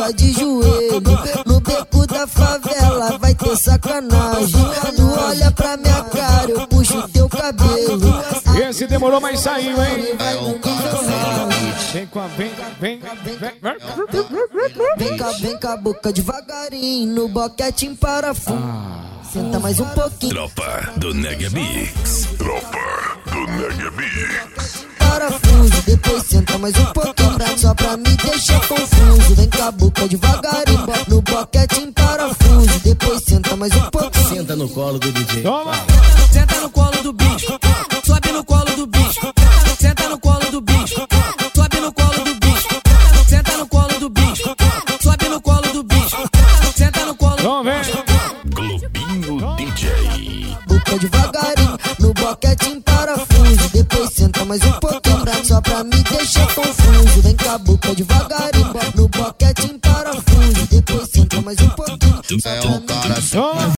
rebola de joelho. No beco da favela vai ter sacanagem. Tu olha pra minha cara, eu puxo teu cabelo. Esse demorou, mas saiu, hein? Vem com a, vem. Vem com a boca devagarinho, no boquete em parafuso. Senta mais um pouquinho. Tropa do Nega Mix. Tropa do Nega Mix. Parafuso, depois senta mais um pouquinho, só pra me deixar confuso. Vem com a boca devagarinho, no boquete em parafuso. Depois senta mais um pouquinho. Senta no colo do DJ. Toma! Senta no colo do bicho, sobe no colo do bicho. Senta no colo do bicho, sobe no colo do bicho. Senta no colo do bicho, sobe no colo do bicho. Senta no colo do bicho. Globinho DJ. Boca devagarinho, no boquete em parafuso. Depois senta mais um pouquinho, só pra me deixar confuso. Vem com a boca devagarinho, no boquete em parafuso. Depois senta mais um pouquinho. É um cara Toma!